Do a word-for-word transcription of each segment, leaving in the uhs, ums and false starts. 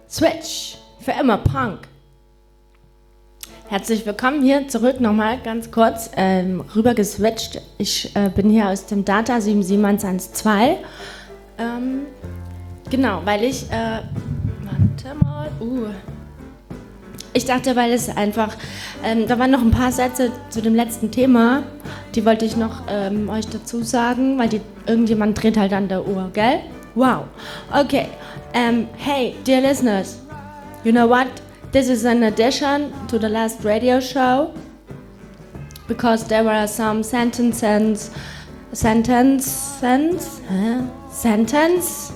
Switch, für immer Punk. Herzlich willkommen hier zurück, nochmal ganz kurz, ähm, rüber geswitcht. Ich äh, bin hier aus dem Data sieben sieben eins eins zwei. Ähm, genau, weil ich, äh, warte mal, uh. Ich dachte, weil es einfach, ähm, da waren noch ein paar Sätze zu dem letzten Thema, die wollte ich noch ähm, euch dazu sagen, weil die, irgendjemand dreht halt an der Uhr, gell? Wow. Okay. Um, hey, dear listeners, you know what? This is an addition to the last radio show because there were some sentences, sentences, huh? sentences.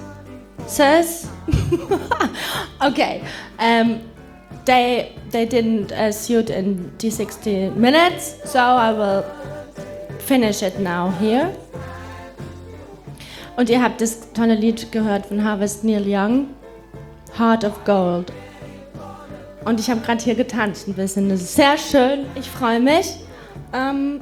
Okay. Um, they they didn't uh, suit in the sixty minutes, so I will finish it now here. Und ihr habt das tolle Lied gehört von Harvest Neil Young, Heart of Gold. Und ich habe gerade hier getanzt ein bisschen. Das ist sehr schön. Ich freue mich. Ähm,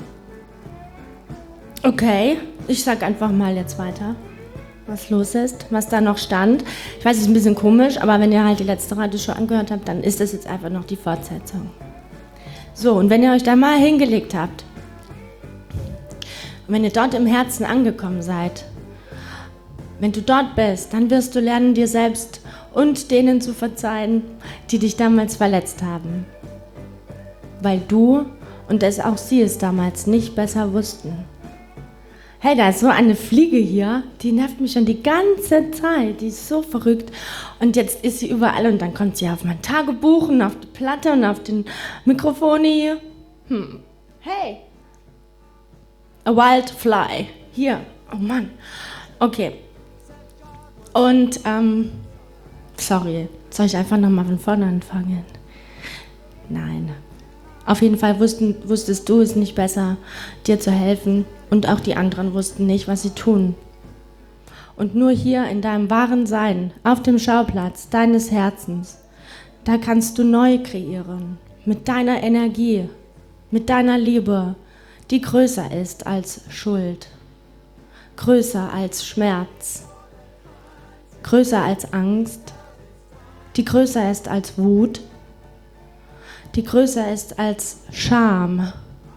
okay, ich sag einfach mal jetzt weiter, was los ist, was da noch stand. Ich weiß, es ist ein bisschen komisch, aber wenn ihr halt die letzte Radioshow angehört habt, dann ist das jetzt einfach noch die Fortsetzung. So, und wenn ihr euch da mal hingelegt habt und wenn ihr dort im Herzen angekommen seid, wenn du dort bist, dann wirst du lernen, dir selbst und denen zu verzeihen, die dich damals verletzt haben. Weil du und es auch sie es damals nicht besser wussten. Hey, da ist so eine Fliege hier, die nervt mich schon die ganze Zeit. Die ist so verrückt. Und jetzt ist sie überall und dann kommt sie auf mein Tagebuch und auf die Platte und auf den Mikrofon hier. Hm. Hey. A wild fly. Hier. Oh Mann. Okay. Und, ähm, sorry, soll ich einfach nochmal von vorne anfangen? Nein. Auf jeden Fall wussten, wusstest du es nicht besser, dir zu helfen. Und auch die anderen wussten nicht, was sie tun. Und nur hier in deinem wahren Sein, auf dem Schauplatz deines Herzens, da kannst du neu kreieren. Mit deiner Energie, mit deiner Liebe, die größer ist als Schuld, größer als Schmerz, größer als Angst, die größer ist als Wut, die größer ist als Scham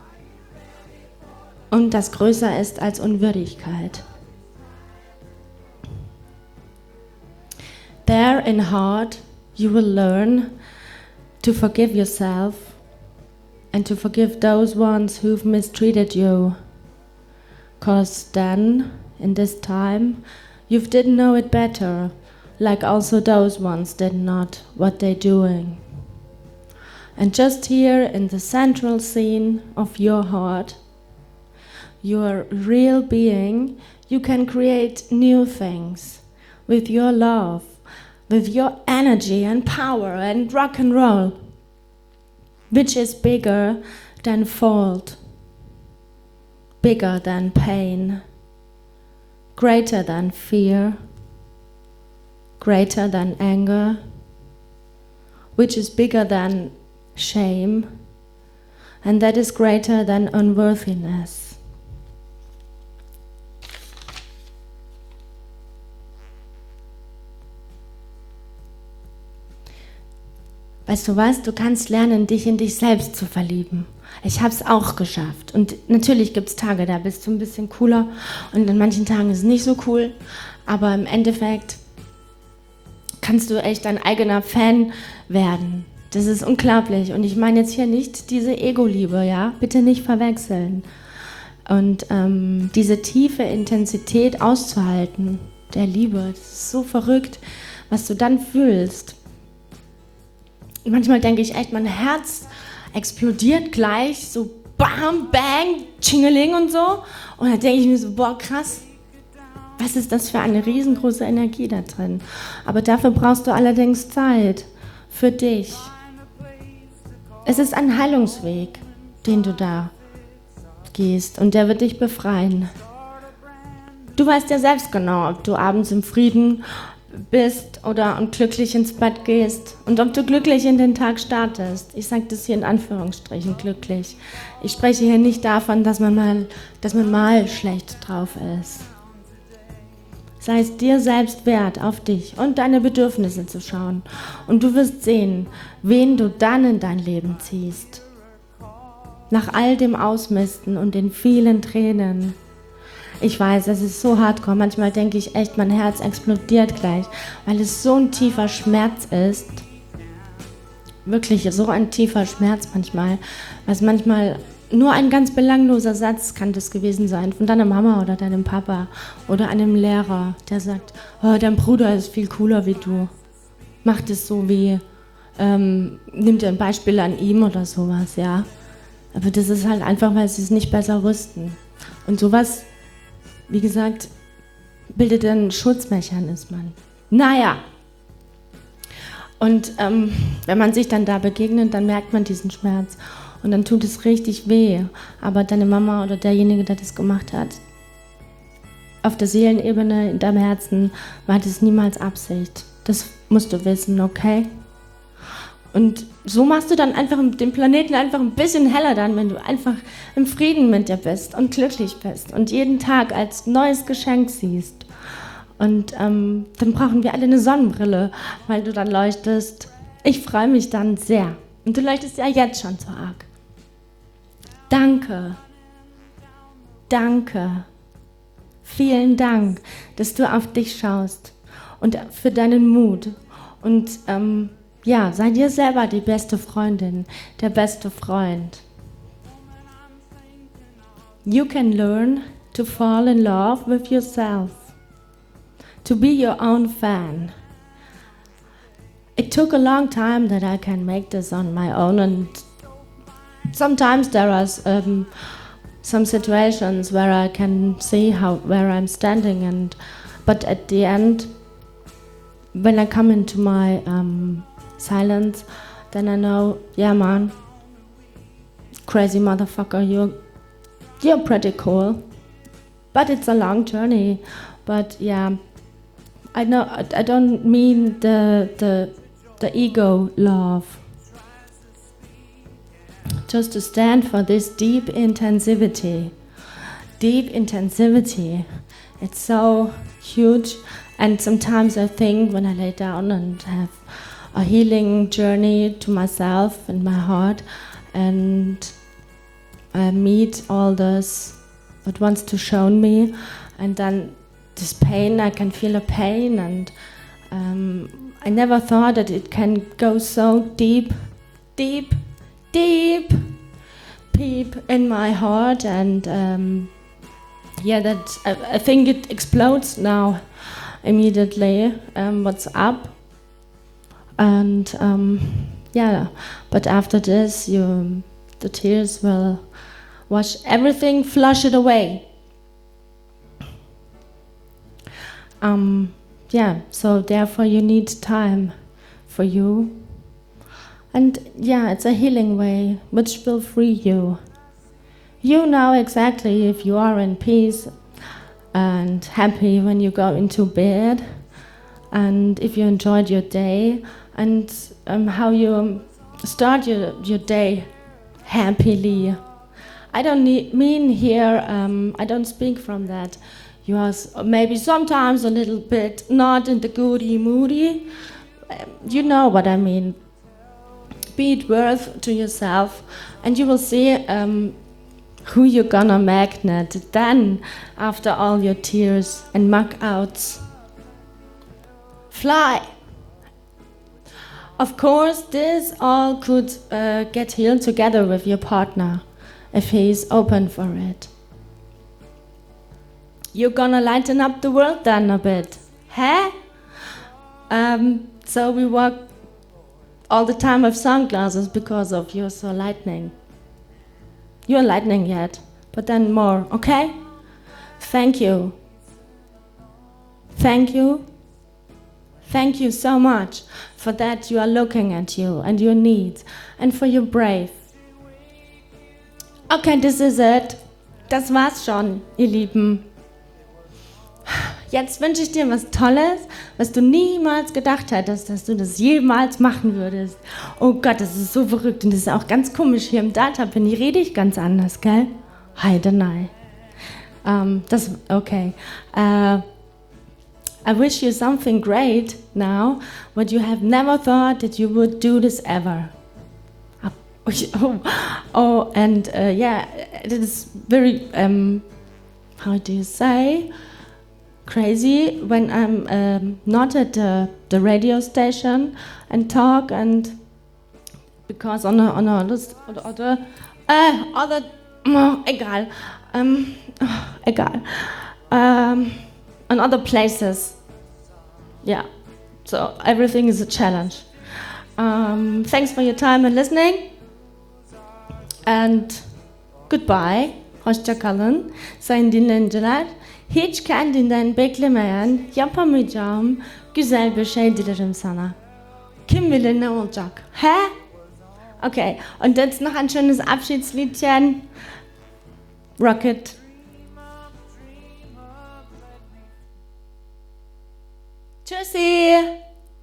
und das größer ist als Unwürdigkeit. There in heart you will learn to forgive yourself and to forgive those ones who've mistreated you. 'Cause then, in this time, you didn't know it better, like also those ones did not what they're doing. And just here in the central scene of your heart, your real being, you can create new things with your love, with your energy and power and rock and roll, which is bigger than fault, bigger than pain, greater than fear, greater than anger, which is bigger than shame, and that is greater than unworthiness. Weißt du was? Du kannst lernen, dich in dich selbst zu verlieben. Ich habe es auch geschafft. Und natürlich gibt es Tage, da bist du ein bisschen cooler und an manchen Tagen ist es nicht so cool. Aber im Endeffekt kannst du echt dein eigener Fan werden. Das ist unglaublich. Und ich meine jetzt hier nicht diese Ego-Liebe, ja? Bitte nicht verwechseln. Und ähm, diese tiefe Intensität auszuhalten, der Liebe, das ist so verrückt, was du dann fühlst. Manchmal denke ich echt, mein Herz explodiert gleich, so bam, bang, tschingeling und so. Und dann denke ich mir so, boah, krass, was ist das für eine riesengroße Energie da drin? Aber dafür brauchst du allerdings Zeit für dich. Es ist ein Heilungsweg, den du da gehst und der wird dich befreien. Du weißt ja selbst genau, ob du abends im Frieden bist oder und glücklich ins Bett gehst und ob du glücklich in den Tag startest. Ich sage das hier in Anführungsstrichen, glücklich. Ich spreche hier nicht davon, dass man mal, dass man mal schlecht drauf ist. Sei es dir selbst wert, auf dich und deine Bedürfnisse zu schauen. Und du wirst sehen, wen du dann in dein Leben ziehst. Nach all dem Ausmisten und den vielen Tränen. Ich weiß, es ist so hardcore. Manchmal denke ich echt, mein Herz explodiert gleich, weil es so ein tiefer Schmerz ist. Wirklich so ein tiefer Schmerz manchmal, was manchmal nur ein ganz belangloser Satz kann das gewesen sein von deiner Mama oder deinem Papa oder einem Lehrer, der sagt, oh, dein Bruder ist viel cooler wie du. Mach das so wie, ähm, nimm dir ein Beispiel an ihm oder sowas, ja. Aber das ist halt einfach, weil sie es nicht besser wussten. Und sowas, wie gesagt, bildet einen Schutzmechanismus. Naja. Und ähm, wenn man sich dann da begegnet, dann merkt man diesen Schmerz. Und dann tut es richtig weh. Aber deine Mama oder derjenige, der das gemacht hat, auf der Seelenebene, in deinem Herzen, war das niemals Absicht. Das musst du wissen, okay? Und so machst du dann einfach den Planeten einfach ein bisschen heller dann, wenn du einfach im Frieden mit dir bist und glücklich bist und jeden Tag als neues Geschenk siehst. Und ähm, dann brauchen wir alle eine Sonnenbrille, weil du dann leuchtest. Ich freue mich dann sehr. Und du leuchtest ja jetzt schon so arg. Danke. Danke. Vielen Dank, dass du auf dich schaust und für deinen Mut. Und ähm, ja, sei dir selber die beste Freundin, der beste Freund. You can learn to fall in love with yourself, to be your own fan. It took a long time that I can make this on my own, and sometimes there are um, some situations where I can see how where I'm standing, and but at the end, when I come into my um, silence, then I know, yeah, man, crazy motherfucker, you're you're pretty cool, but it's a long journey. But yeah, I know I, I don't mean the the the ego love. Just to stand for this deep intensivity, deep intensivity. It's so huge, and sometimes I think when I lay down and have a healing journey to myself and my heart, and I meet all this what wants to show me, and then this pain, I can feel a pain, and um, I never thought that it can go so deep, deep, deep, deep in my heart, and um, yeah, that I, I think it explodes now immediately. Um, what's up? And um, yeah, but after this, you, the tears will wash everything, flush it away. Um, yeah, so therefore you need time for you. And yeah, it's a healing way which will free you. You know exactly if you are in peace and happy when you go into bed, and if you enjoyed your day, and um, how you start your, your day happily. I don't need, mean here, um, I don't speak from that. You are maybe sometimes a little bit not in the goody moody. You know what I mean. Be it worth to yourself, and you will see um, who you're gonna magnet then after all your tears and muck outs. Fly. Of course, this all could uh, get healed together with your partner if he is open for it. You're gonna lighten up the world then a bit, huh? Um, so we walk all the time with sunglasses because of you're so lightning. You're lightning yet, but then more, okay? Thank you. Thank you. Thank you so much for that you are looking at you and your needs and for your brave. Okay, this is it. Das war's schon, ihr Lieben. Jetzt wünsche ich dir was Tolles, was du niemals gedacht hättest, dass du das jemals machen würdest. Oh Gott, das ist so verrückt und das ist auch ganz komisch. Hier im Data bin ich, rede ich ganz anders, gell? Heidenei. Ähm, das, okay. Äh, I wish you something great now, but you have never thought that you would do this ever. Oh, oh and uh, yeah, it is very, um, how do you say, crazy when I'm um, not at the, the radio station and talk, and because on a, on a other, other, uh, other, oh, egal, um, oh, egal, um, on other places, yeah, so everything is a challenge. Um, thanks for your time and listening. And goodbye, hoşça kalın, sayın dinleyiciler. Hiç kendinden beklemeyen, yapamayacağım güzel bir şey dilerim sana. Kim bilir ne olacak? Hä? Okay, und jetzt noch ein schönes Abschiedsliedchen. Rocket. Tschüssi!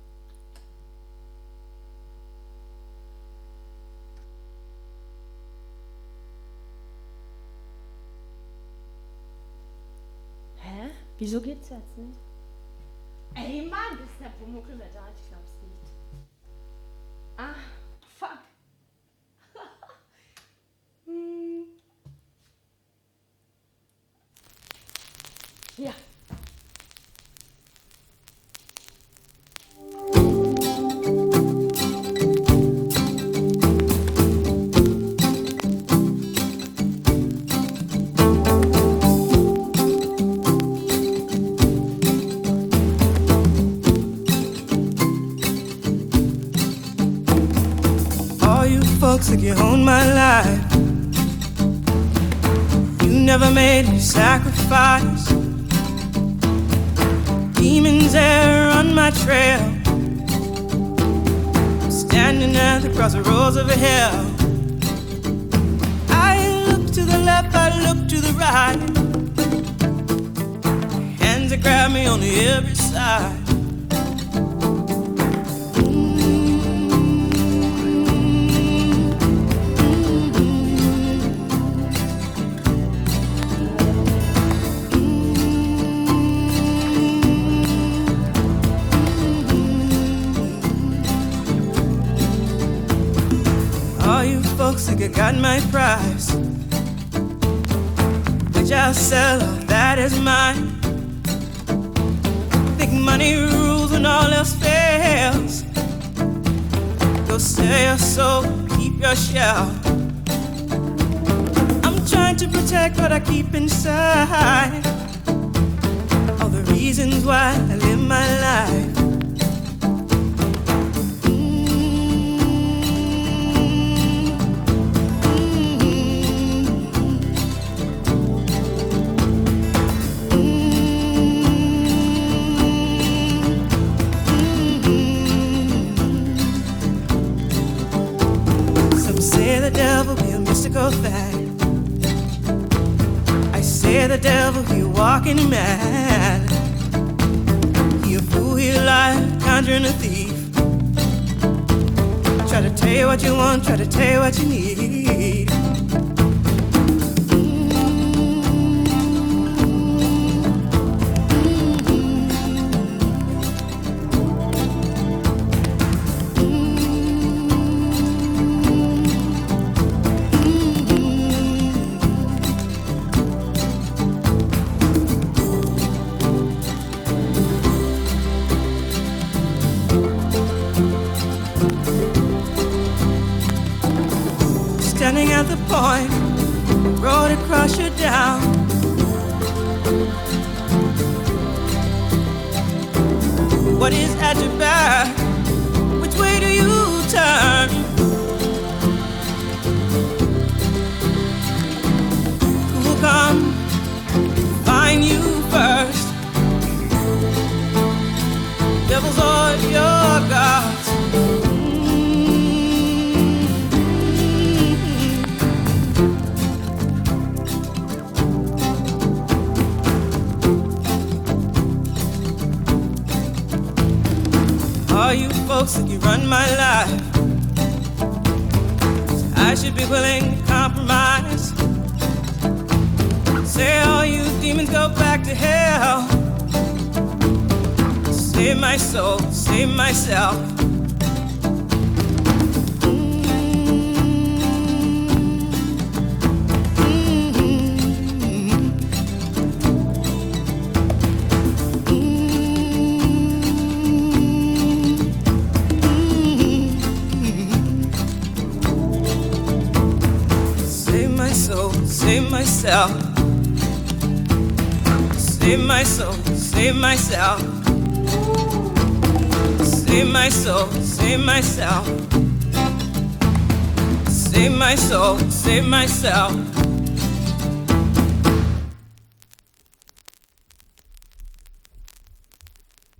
Wieso geht's jetzt nicht? Ey Mann, ist der Pumuckl-Wetter? Ich glaub's nicht. Ah, fuck. hm. Ja. Folks like you own my life. You never made a sacrifice. Demons there on my trail, standing at the crossroads of a hell. I look to the left, I look to the right. Hands that grab me on every side. Folks think I got my price, which I'll sell, all that is mine. Think money rules when all else fails. Go sell your soul, keep your shell. I'm trying to protect what I keep inside, all the reasons why I live my life. Fact. I say the devil, he walking mad. He a fool, he a liar, conjuring a thief. Try to tell you what you want, try to tell you what you need. Standing at the point, road across you down. What is at your back? Which way do you turn? Who will come find you first? Devils or your gods? All you folks think you run my life, I should be willing to compromise. Say all you demons go back to hell. save my soul, save myself. Save myself. Save my soul, save myself. Save my soul, save myself. Save my soul, save myself.